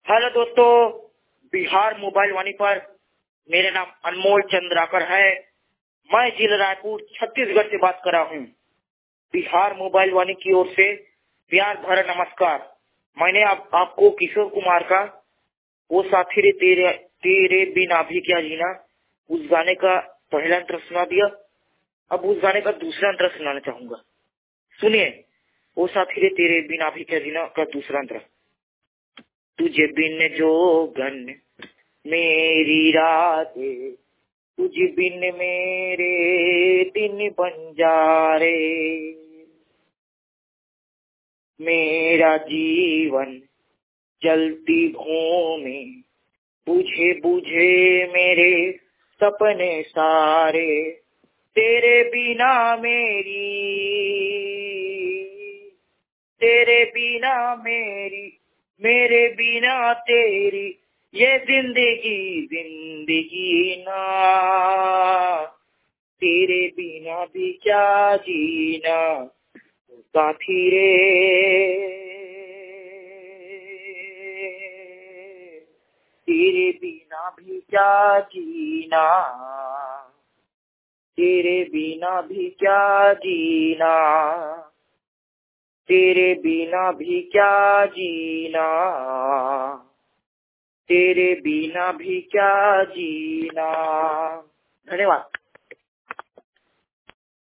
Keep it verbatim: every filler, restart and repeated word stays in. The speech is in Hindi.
हेलो दोस्तों, बिहार मोबाइल वाणी पर मेरा नाम अनमोल चंद्राकर है। मैं जिला रायपुर छत्तीसगढ़ से बात कर रहा हूँ। बिहार मोबाइल वाणी की ओर से प्यार भरा नमस्कार। मैंने आप, आपको किशोर कुमार का वो साथी रे तेरे तेरे बिना भी क्या जीना उस गाने का पहला अंतर सुना दिया। अब उस गाने का दूसरा अंतर सुनाना चाहूंगा। सुनिए, वो साथी रे तेरे बिना भी क्या जीना का दूसरा अंतर। तुझे बिन जोगन मेरी रातें, तुझे बिन मेरे दिन बन जा रे। मेरा जीवन जलती भूमि, बुझे बुझे मेरे सपने सारे। तेरे बिना मेरी तेरे बिना मेरी मेरे बिना तेरी ये जिंदगी जिंदगी ना। तेरे बिना भी क्या जीना साथी रे। तेरे बिना भी क्या जीना, तेरे बिना भी क्या जीना, तेरे बिना भी क्या जीना, तेरे बिना भी क्या जीना। धन्यवाद।